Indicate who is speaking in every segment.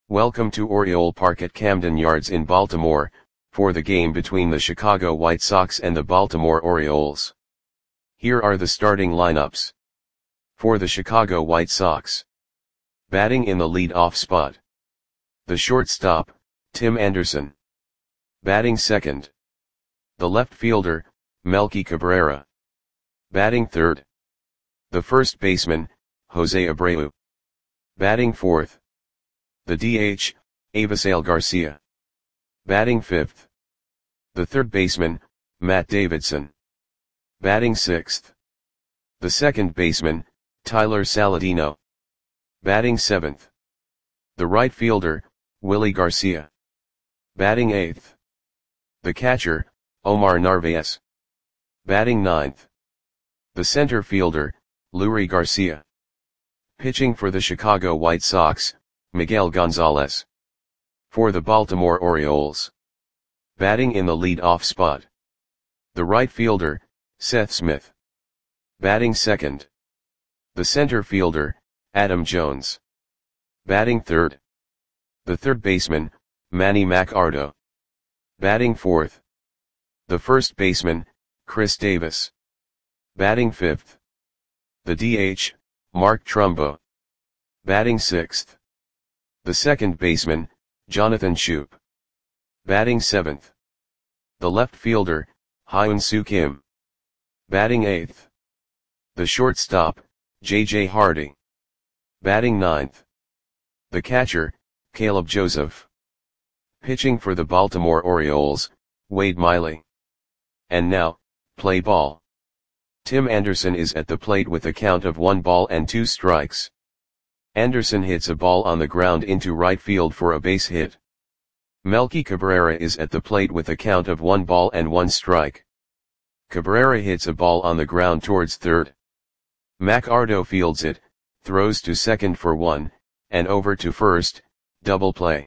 Speaker 1: Welcome to Oriole Park at Camden Yards in Baltimore, for the game between the Chicago White Sox and the Baltimore Orioles. Here are the starting lineups. For the Chicago White Sox. Batting in the lead-off spot. The shortstop, Tim Anderson. Batting second. The left fielder, Melky Cabrera. Batting third. The first baseman, Jose Abreu. Batting fourth. The DH, Avisail Garcia. Batting fifth. The third baseman, Matt Davidson. Batting sixth. The second baseman, Tyler Saladino. Batting seventh. The right fielder, Willie Garcia. Batting eighth. The catcher, Omar Narvaez. Batting ninth. The center fielder, Leury Garcia. Pitching for the Chicago White Sox, Miguel Gonzalez. For the Baltimore Orioles. Batting in the lead-off spot. The right fielder, Seth Smith. Batting second. The center fielder, Adam Jones. Batting third. The third baseman, Manny Machado. Batting fourth. The first baseman, Chris Davis. Batting fifth. The DH, Mark Trumbo. Batting sixth. The second baseman, Jonathan Schoop. Batting seventh. The left fielder, Hyun-Soo Kim. Batting eighth. The shortstop, J.J. Hardy. Batting ninth. The catcher, Caleb Joseph. Pitching for the Baltimore Orioles, Wade Miley. And now, play ball. Tim Anderson is at the plate with a count of 1-2 strikes. Anderson hits a ball on the ground into right field for a base hit. Melky Cabrera is at the plate with a count of 1 strike. Cabrera hits a ball on the ground towards third. Machado fields it, throws to second for 1, and over to first, double play.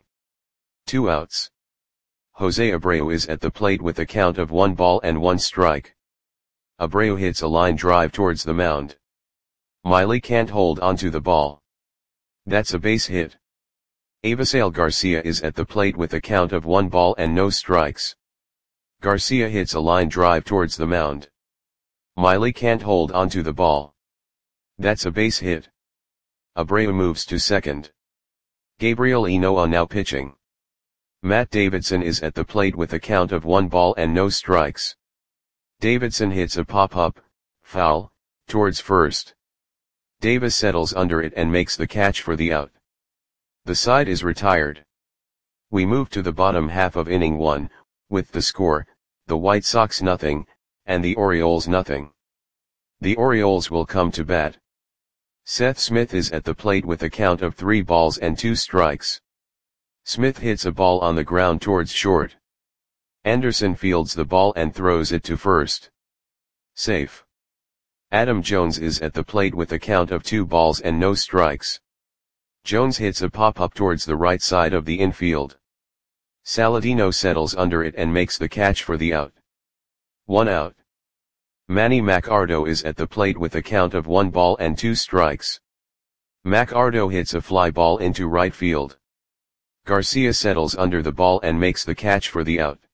Speaker 1: 2 outs. Jose Abreu is at the plate with a count of 1 strike. Abreu hits a line drive towards the mound. Miley can't hold onto the ball. That's a base hit. Avisail Garcia is at the plate with a count of 1 strikes. Garcia hits a line drive towards the mound. Miley can't hold onto the ball. That's a base hit. Abreu moves to second. Gabriel Ynoa now pitching. Matt Davidson is at the plate with a count of 1 strikes. Davidson hits a pop-up, foul, towards first. Davis settles under it and makes the catch for the out. The side is retired. We move to the bottom half of inning 1, with the score, the White Sox 0, and the Orioles 0. The Orioles will come to bat. Seth Smith is at the plate with a count of 3-2 strikes. Smith hits a ball on the ground towards short. Anderson fields the ball and throws it to first. Safe. Adam Jones is at the plate with a count of 2 strikes. Jones hits a pop-up towards the right side of the infield. Saladino settles under it and makes the catch for the out. 1 out. Manny Machado is at the plate with a count of 1 strikes. Machado hits a fly ball into right field. Garcia settles under the ball and makes the catch for the out.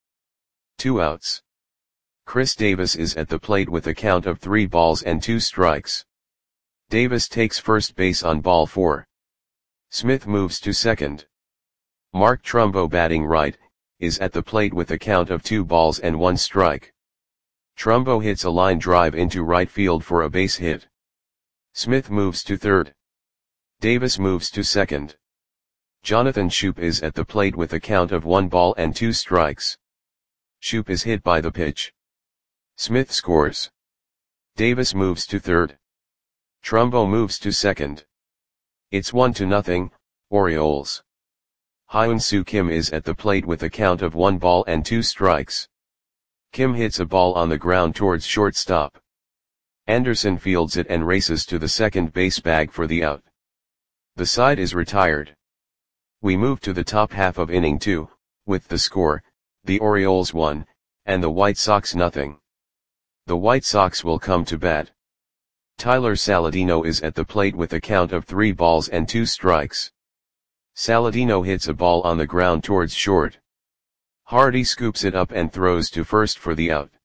Speaker 1: 2 outs. Chris Davis is at the plate with a count of 3 strikes. Davis takes first base on ball 4. Smith moves to second. Mark Trumbo batting right, is at the plate with a count of 2 strike. Trumbo hits a line drive into right field for a base hit. Smith moves to third. Davis moves to second. Jonathan Schoop is at the plate with a count of 1 strikes. Schoop is hit by the pitch. Smith scores. Davis moves to third. Trumbo moves to second. It's 1-0, Orioles. Hyun-Soo Kim is at the plate with a count of 1 strikes. Kim hits a ball on the ground towards shortstop. Anderson fields it and races to the second base bag for the out. The side is retired. We move to the top half of inning 2, with the score, the Orioles 1, and the White Sox 0. The White Sox will come to bat. Tyler Saladino is at the plate with a count of 3 balls and 2 strikes. Saladino hits a ball on the ground towards short. Hardy scoops it up and throws to first for the out.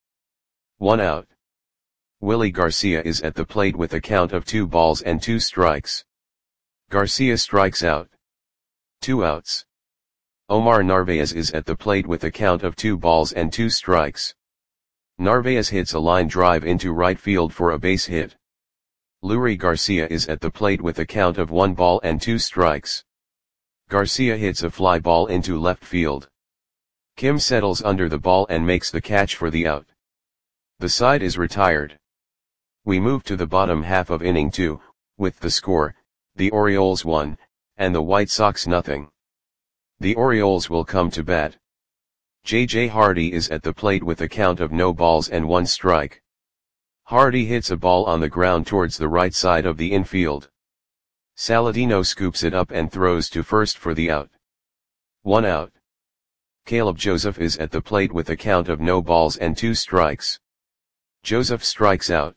Speaker 1: 1 out. Willie Garcia is at the plate with a count of 2 balls and 2 strikes. Garcia strikes out. 2 outs. Omar Narvaez is at the plate with a count of 2 balls and 2 strikes. Narvaez hits a line drive into right field for a base hit. Leury Garcia is at the plate with a count of 1 ball and 2 strikes. Garcia hits a fly ball into left field. Kim settles under the ball and makes the catch for the out. The side is retired. We move to the bottom half of inning 2, with the score, the Orioles 1, and the White Sox nothing. The Orioles will come to bat. J.J. Hardy is at the plate with a count of no balls and 1 strike. Hardy hits a ball on the ground towards the right side of the infield. Saladino scoops it up and throws to first for the out. 1 out. Caleb Joseph is at the plate with a count of no balls and 2 strikes. Joseph strikes out.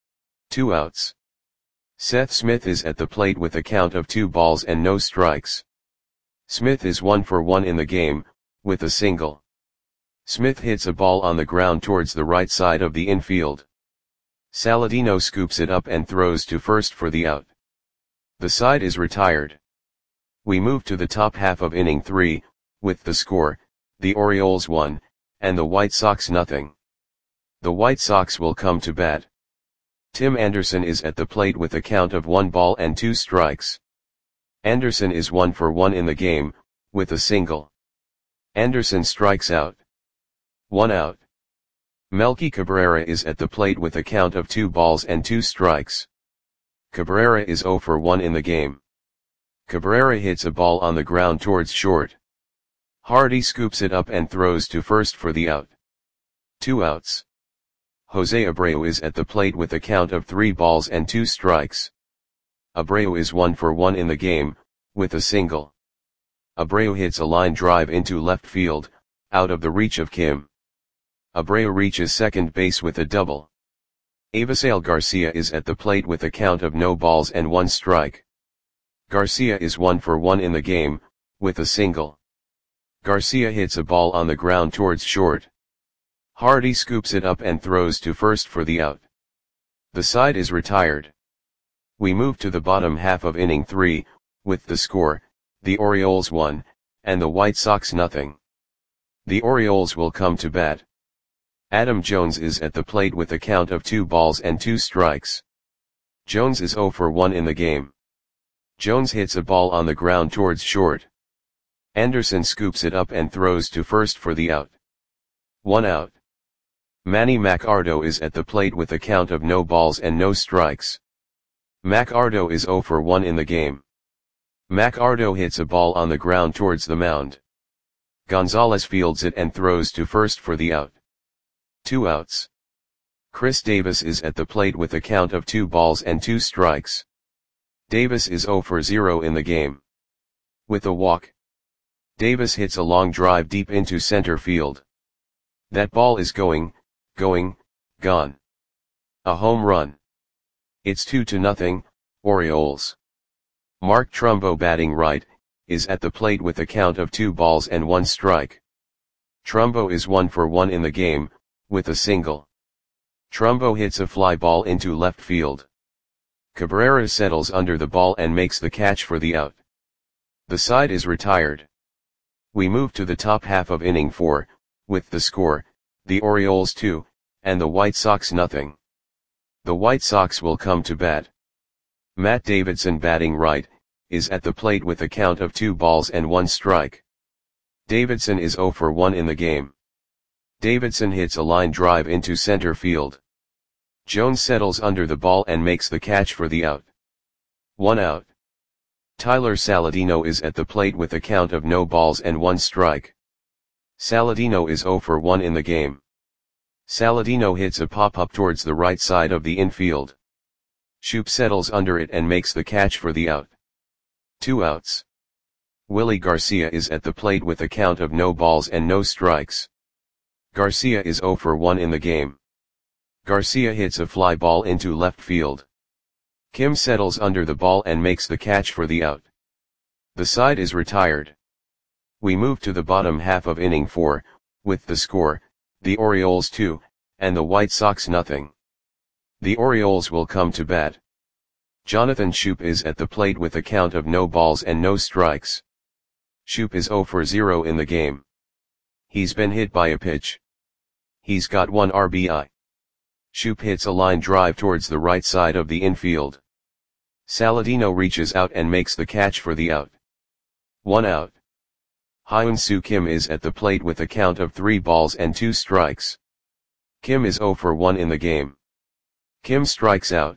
Speaker 1: 2 outs. Seth Smith is at the plate with a count of 2 balls and no strikes. Smith is 1 for 1 in the game, with a single. Smith hits a ball on the ground towards the right side of the infield. Saladino scoops it up and throws to first for the out. The side is retired. We move to the top half of inning 3, with the score, the Orioles 1, and the White Sox nothing. The White Sox will come to bat. Tim Anderson is at the plate with a count of 1 ball and 2 strikes. Anderson is 1 for 1 in the game, with a single. Anderson strikes out. 1 out. Melky Cabrera is at the plate with a count of 2 balls and 2 strikes. Cabrera is 0 for 1 in the game. Cabrera hits a ball on the ground towards short. Hardy scoops it up and throws to first for the out. 2 outs. Jose Abreu is at the plate with a count of 3 balls and 2 strikes. Abreu is 1 for 1 in the game, with a single. Abreu hits a line drive into left field, out of the reach of Kim. Abreu reaches second base with a double. Avisail Garcia is at the plate with a count of no balls and 1 strike. Garcia is 1 for 1 in the game, with a single. Garcia hits a ball on the ground towards short. Hardy scoops it up and throws to first for the out. The side is retired. We move to the bottom half of inning 3, with the score, the Orioles 1, and the White Sox nothing. The Orioles will come to bat. Adam Jones is at the plate with a count of 2 balls and 2 strikes. Jones is 0 for 1 in the game. Jones hits a ball on the ground towards short. Anderson scoops it up and throws to first for the out. 1 out. Manny Macardo is at the plate with a count of no balls and no strikes. Macardo is 0 for 1 in the game. Macardo hits a ball on the ground towards the mound. Gonzalez fields it and throws to first for the out. 2 outs. Chris Davis is at the plate with a count of 2 balls and 2 strikes. Davis is 0 for 0 in the game. With a walk. Davis hits a long drive deep into center field. That ball is going, gone. A home run. It's 2-0, Orioles. Mark Trumbo batting right, is at the plate with a count of 2 balls and 1 strike. Trumbo is 1 for 1 in the game, with a single. Trumbo hits a fly ball into left field. Cabrera settles under the ball and makes the catch for the out. The side is retired. We move to the top half of inning 4, with the score, the Orioles 2, and the White Sox nothing. The White Sox will come to bat. Matt Davidson batting right, is at the plate with a count of 2 balls and 1 strike. Davidson is 0 for 1 in the game. Davidson hits a line drive into center field. Jones settles under the ball and makes the catch for the out. 1 out. Tyler Saladino is at the plate with a count of no balls and 1 strike. Saladino is 0 for 1 in the game. Saladino hits a pop-up towards the right side of the infield. Shoop settles under it and makes the catch for the out. 2 outs. Willie Garcia is at the plate with a count of no balls and no strikes. Garcia is 0 for 1 in the game. Garcia hits a fly ball into left field. Kim settles under the ball and makes the catch for the out. The side is retired. We move to the bottom half of inning 4, with the score, the Orioles 2, and the White Sox nothing. The Orioles will come to bat. Jonathan Schoop is at the plate with a count of no balls and no strikes. Schoop is 0 for 0 in the game. He's been hit by a pitch. He's got 1 RBI. Schoop hits a line drive towards the right side of the infield. Saladino reaches out and makes the catch for the out. 1 out. Hyun-Soo Kim is at the plate with a count of 3 balls and 2 strikes. Kim is 0 for 1 in the game. Kim strikes out.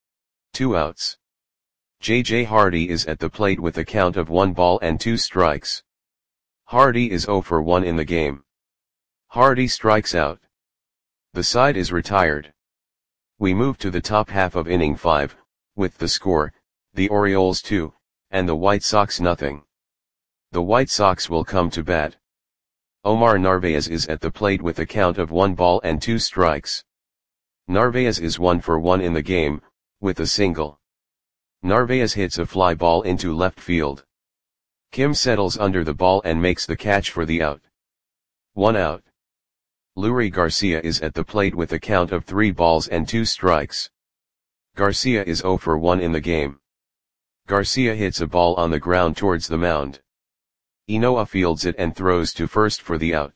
Speaker 1: 2 outs. J.J. Hardy is at the plate with a count of 1 ball and 2 strikes. Hardy is 0 for 1 in the game. Hardy strikes out. The side is retired. We move to the top half of inning 5, with the score, the Orioles 2, and the White Sox nothing. The White Sox will come to bat. Omar Narvaez is at the plate with a count of 1 ball and 2 strikes. Narvaez is 1 for 1 in the game, with a single. Narvaez hits a fly ball into left field. Kim settles under the ball and makes the catch for the out. 1 out. Leury Garcia is at the plate with a count of 3 balls and 2 strikes. Garcia is 0 for 1 in the game. Garcia hits a ball on the ground towards the mound. Inoa fields it and throws to first for the out.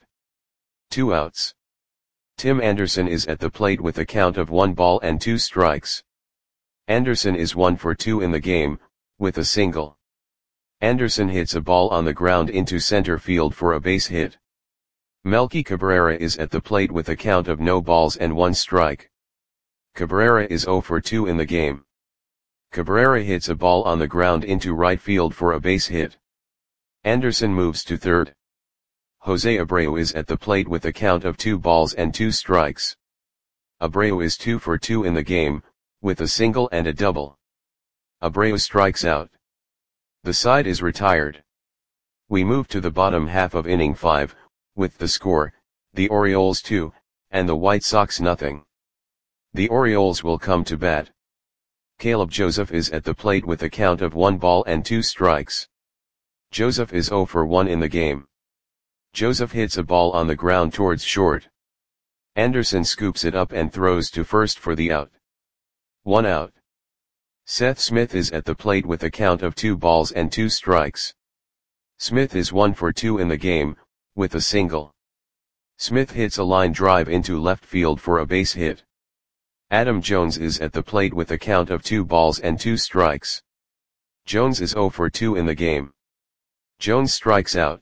Speaker 1: 2 outs. Tim Anderson is at the plate with a count of 1 ball and 2 strikes. Anderson is 1 for 2 in the game, with a single. Anderson hits a ball on the ground into center field for a base hit. Melky Cabrera is at the plate with a count of no balls and 1 strike. Cabrera is 0 for 2 in the game. Cabrera hits a ball on the ground into right field for a base hit. Anderson moves to third. Jose Abreu is at the plate with a count of 2 balls and 2 strikes. Abreu is 2 for 2 in the game, with a single and a double. Abreu strikes out. The side is retired. We move to the bottom half of inning 5, with the score, the Orioles 2, and the White Sox nothing. The Orioles will come to bat. Caleb Joseph is at the plate with a count of 1 ball and 2 strikes. Joseph is 0 for 1 in the game. Joseph hits a ball on the ground towards short. Anderson scoops it up and throws to first for the out. 1 out. Seth Smith is at the plate with a count of 2 balls and 2 strikes. Smith is 1 for 2 in the game, with a single. Smith hits a line drive into left field for a base hit. Adam Jones is at the plate with a count of 2 balls and 2 strikes. Jones is 0 for 2 in the game. Jones strikes out.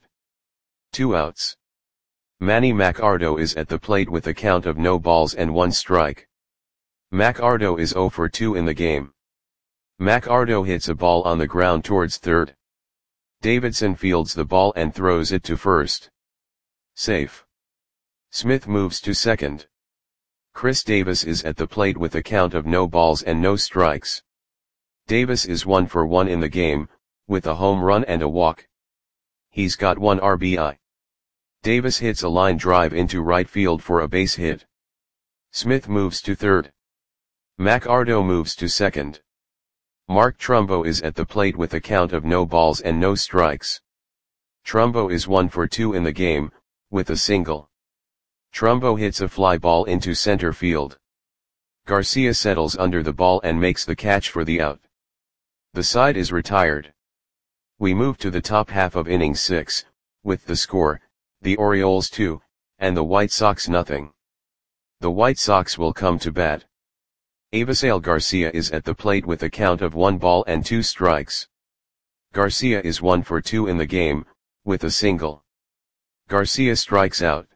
Speaker 1: 2 outs. Manny Machado is at the plate with a count of no balls and 1 strike. Machado is 0 for 2 in the game. Machado hits a ball on the ground towards third. Davidson fields the ball and throws it to first. Safe. Smith moves to second. Chris Davis is at the plate with a count of no balls and no strikes. Davis is 1 for 1 in the game, with a home run and a walk. He's got 1 RBI. Davis hits a line drive into right field for a base hit. Smith moves to third. Machado moves to second. Mark Trumbo is at the plate with a count of no balls and no strikes. Trumbo is 1 for 2 in the game, with a single. Trumbo hits a fly ball into center field. Garcia settles under the ball and makes the catch for the out. The side is retired. We move to the top half of inning 6, with the score, the Orioles 2, and the White Sox nothing. The White Sox will come to bat. Avisail Garcia is at the plate with a count of 1 ball and 2 strikes. Garcia is 1 for 2 in the game, with a single. Garcia strikes out.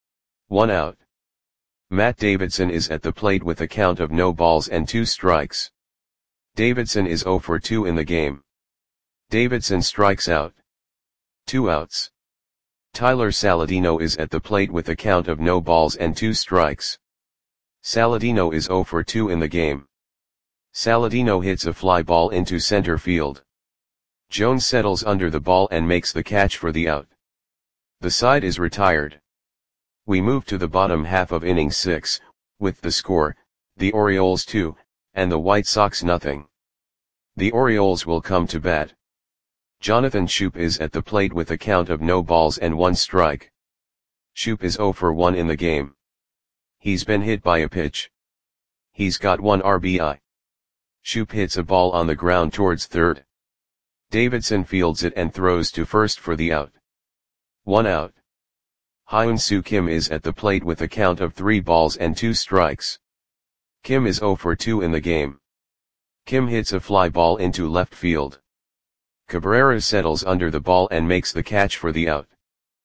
Speaker 1: 1 out. Matt Davidson is at the plate with a count of no balls and 2 strikes. Davidson is 0 for 2 in the game. Davidson strikes out. 2 outs. Tyler Saladino is at the plate with a count of no balls and 2 strikes. Saladino is 0 for 2 in the game. Saladino hits a fly ball into center field. Jones settles under the ball and makes the catch for the out. The side is retired. We move to the bottom half of inning 6, with the score, the Orioles 2, and the White Sox nothing. The Orioles will come to bat. Jonathan Schoop is at the plate with a count of no balls and 1 strike. Schoop is 0 for 1 in the game. He's been hit by a pitch. He's got 1 RBI. Schoop hits a ball on the ground towards third. Davidson fields it and throws to first for the out. 1 out. Hyun-Soo Kim is at the plate with a count of 3 balls and 2 strikes. Kim is 0 for 2 in the game. Kim hits a fly ball into left field. Cabrera settles under the ball and makes the catch for the out.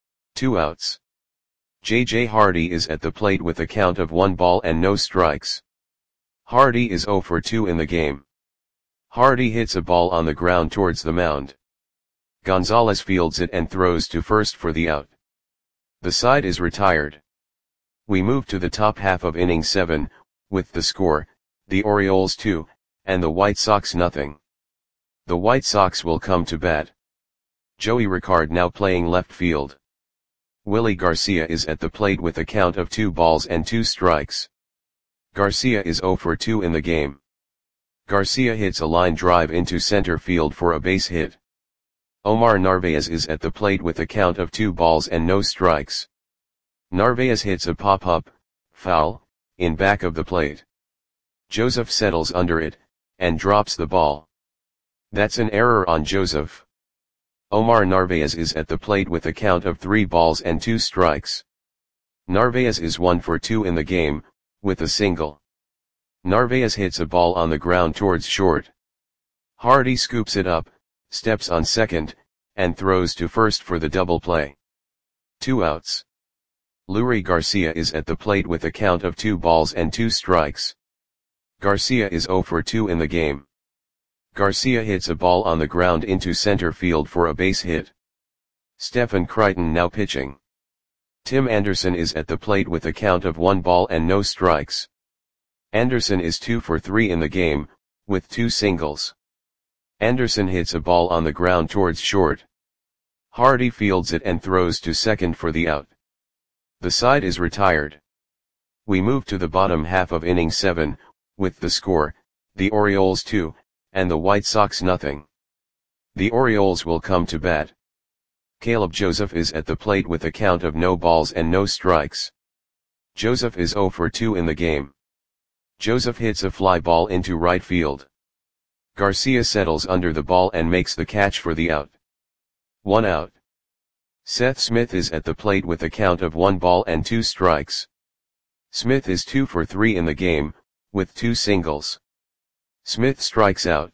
Speaker 1: 2 outs. J.J. Hardy is at the plate with a count of 1 ball and no strikes. Hardy is 0 for 2 in the game. Hardy hits a ball on the ground towards the mound. Gonzalez fields it and throws to first for the out. The side is retired. We move to the top half of inning 7, with the score, the Orioles 2, and the White Sox nothing. The White Sox will come to bat. Joey Ricard now playing left field. Willie Garcia is at the plate with a count of 2 balls and 2 strikes. Garcia is 0 for 2 in the game. Garcia hits a line drive into center field for a base hit. Omar Narvaez is at the plate with a count of 2 balls and no strikes. Narvaez hits a pop-up, foul, in back of the plate. Joseph settles under it, and drops the ball. That's an error on Joseph. Omar Narvaez is at the plate with a count of 3 balls and 2 strikes. Narvaez is 1 for 2 in the game, with a single. Narvaez hits a ball on the ground towards short. Hardy scoops it up, steps on second, and throws to first for the double play. 2 outs. Leury Garcia is at the plate with a count of 2 balls and 2 strikes. Garcia is 0 for 2 in the game. Garcia hits a ball on the ground into center field for a base hit. Stephen Crichton now pitching. Tim Anderson is at the plate with a count of 1 ball and no strikes. Anderson is 2 for 3 in the game, with 2 singles. Anderson hits a ball on the ground towards short. Hardy fields it and throws to second for the out. The side is retired. We move to the bottom half of inning 7, with the score, the Orioles 2, and the White Sox nothing. The Orioles will come to bat. Caleb Joseph is at the plate with a count of no balls and no strikes. Joseph is 0 for 2 in the game. Joseph hits a fly ball into right field. Garcia settles under the ball and makes the catch for the out. 1 out. Seth Smith is at the plate with a count of 1 ball and 2 strikes. Smith is 2 for 3 in the game, with 2 singles. Smith strikes out.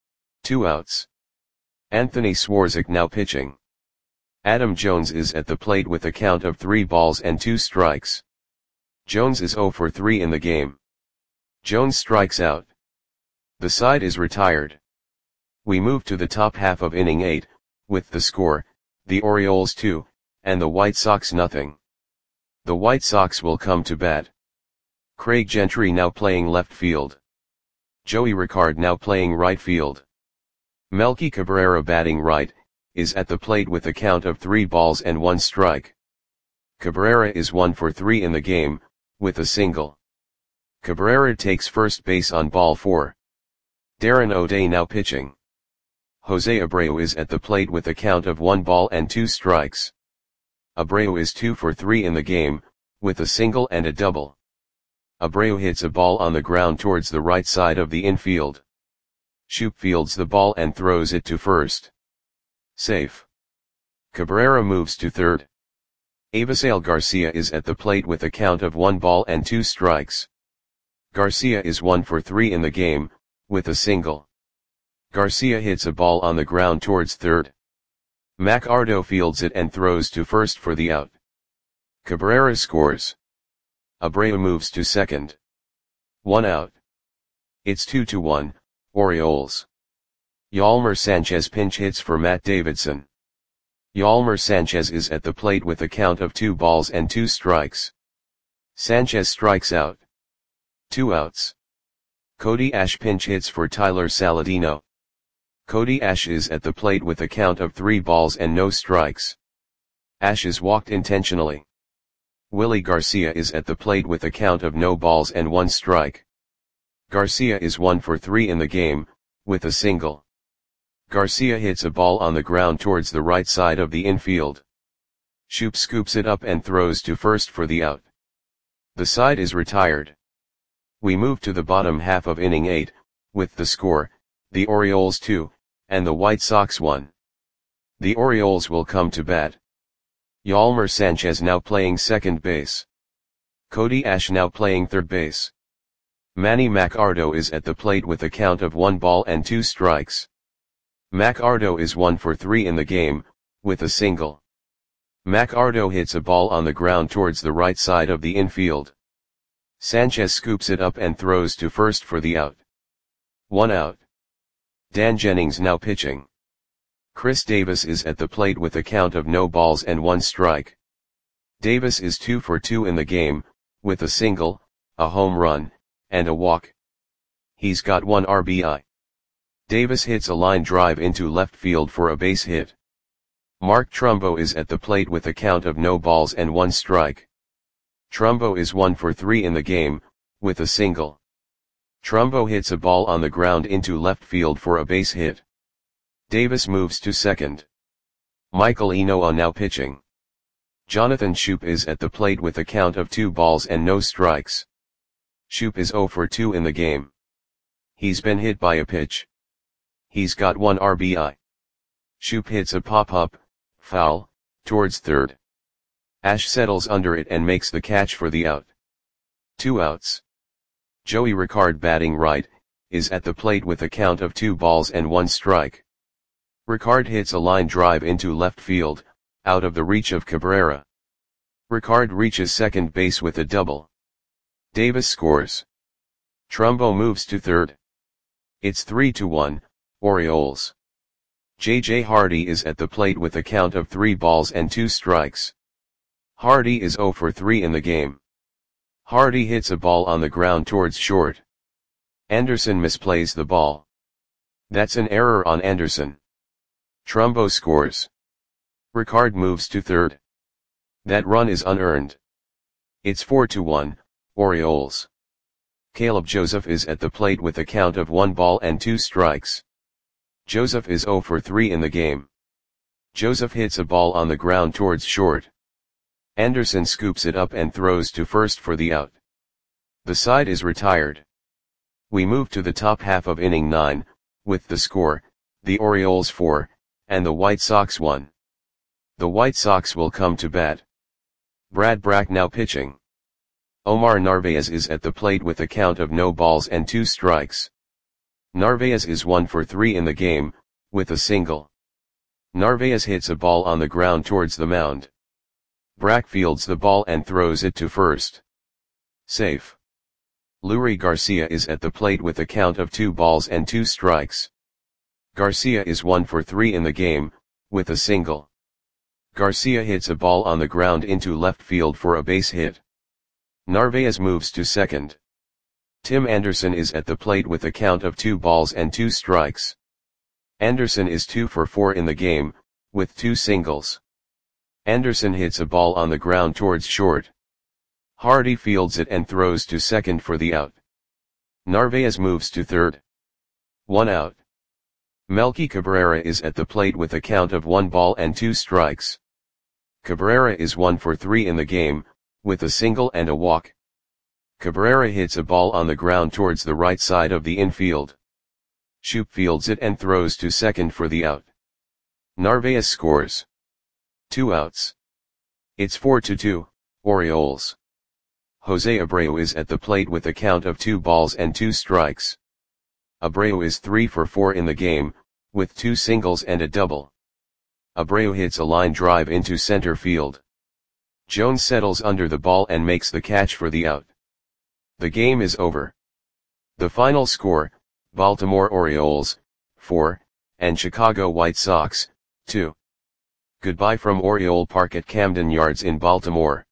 Speaker 1: 2 outs. Anthony Swarzak now pitching. Adam Jones is at the plate with a count of 3 balls and 2 strikes. Jones is 0 for 3 in the game. Jones strikes out. The side is retired. We move to the top half of inning 8, with the score, the Orioles 2, and the White Sox nothing. The White Sox will come to bat. Craig Gentry now playing left field. Joey Ricard now playing right field. Melky Cabrera batting right, is at the plate with a count of 3 balls and 1 strike. Cabrera is 1 for 3 in the game, with a single. Cabrera takes first base on ball 4. Darren O'Day now pitching. Jose Abreu is at the plate with a count of 1 ball and 2 strikes. Abreu is 2 for 3 in the game, with a single and a double. Abreu hits a ball on the ground towards the right side of the infield. Schoop fields the ball and throws it to first. Safe. Cabrera moves to third. Avisail Garcia is at the plate with a count of 1 ball and 2 strikes. Garcia is 1 for 3 in the game, with a single. Garcia hits a ball on the ground towards third. McArdo fields it and throws to first for the out. Cabrera scores. Abreu moves to second. 1 out. It's 2-1, Orioles. Yolmer Sanchez pinch hits for Matt Davidson. Yolmer Sanchez is at the plate with a count of 2 balls and 2 strikes. Sanchez strikes out. 2 outs. Cody Ash pinch hits for Tyler Saladino. Cody Ash is at the plate with a count of 3 balls and no strikes. Ash is walked intentionally. Willie Garcia is at the plate with a count of no balls and 1 strike. Garcia is 1 for 3 in the game, with a single. Garcia hits a ball on the ground towards the right side of the infield. Shoop scoops it up and throws to first for the out. The side is retired. We move to the bottom half of inning 8, with the score, the Orioles 2, and the White Sox 1. The Orioles will come to bat. Yolmer Sanchez now playing second base. Cody Ash now playing third base. Manny Machado is at the plate with a count of 1 ball and 2 strikes. Machado is 1 for 3 in the game, with a single. Machado hits a ball on the ground towards the right side of the infield. Sanchez scoops it up and throws to first for the out. 1 out. Dan Jennings now pitching. Chris Davis is at the plate with a count of no balls and 1 strike. Davis is 2 for 2 in the game, with a single, a home run, and a walk. He's got 1 RBI. Davis hits a line drive into left field for a base hit. Mark Trumbo is at the plate with a count of no balls and 1 strike. Trumbo is 1 for 3 in the game, with a single. Trumbo hits a ball on the ground into left field for a base hit. Davis moves to second. Michael Enoa now pitching. Jonathan Shoop is at the plate with a count of 2 balls and no strikes. Shoop is 0 for 2 in the game. He's been hit by a pitch. He's got 1 RBI. Shoop hits a pop-up, foul, towards third. Ash settles under it and makes the catch for the out. 2 outs. Joey Ricard batting right, is at the plate with a count of 2 balls and 1 strike. Ricard hits a line drive into left field, out of the reach of Cabrera. Ricard reaches second base with a double. Davis scores. Trumbo moves to third. It's 3-1, Orioles. J.J. Hardy is at the plate with a count of 3 balls and 2 strikes. Hardy is 0 for 3 in the game. Hardy hits a ball on the ground towards short. Anderson misplays the ball. That's an error on Anderson. Trumbo scores. Ricard moves to third. That run is unearned. It's 4-1, Orioles. Caleb Joseph is at the plate with a count of 1 ball and 2 strikes. Joseph is 0 for 3 in the game. Joseph hits a ball on the ground towards short. Anderson scoops it up and throws to first for the out. The side is retired. We move to the top half of inning 9, with the score, the Orioles 4, and the White Sox 1. The White Sox will come to bat. Brad Brach now pitching. Omar Narvaez is at the plate with a count of no balls and 2 strikes. Narvaez is 1 for 3 in the game, with a single. Narvaez hits a ball on the ground towards the mound. Brach fields the ball and throws it to first. Safe. Leury Garcia is at the plate with a count of 2 balls and 2 strikes. Garcia is 1 for 3 in the game, with a single. Garcia hits a ball on the ground into left field for a base hit. Narvaez moves to second. Tim Anderson is at the plate with a count of 2 balls and 2 strikes. Anderson is 2 for 4 in the game, with 2 singles. Anderson hits a ball on the ground towards short. Hardy fields it and throws to second for the out. Narvaez moves to third. 1 out. Melky Cabrera is at the plate with a count of 1 ball and 2 strikes. Cabrera is 1 for 3 in the game, with a single and a walk. Cabrera hits a ball on the ground towards the right side of the infield. Shoop fields it and throws to second for the out. Narvaez scores. 2 outs. It's 4-2, Orioles. Jose Abreu is at the plate with a count of 2 balls and 2 strikes. Abreu is 3 for 4 in the game, with 2 singles and a double. Abreu hits a line drive into center field. Jones settles under the ball and makes the catch for the out. The game is over. The final score, Baltimore Orioles, 4, and Chicago White Sox, 2. Goodbye from Oriole Park at Camden Yards in Baltimore.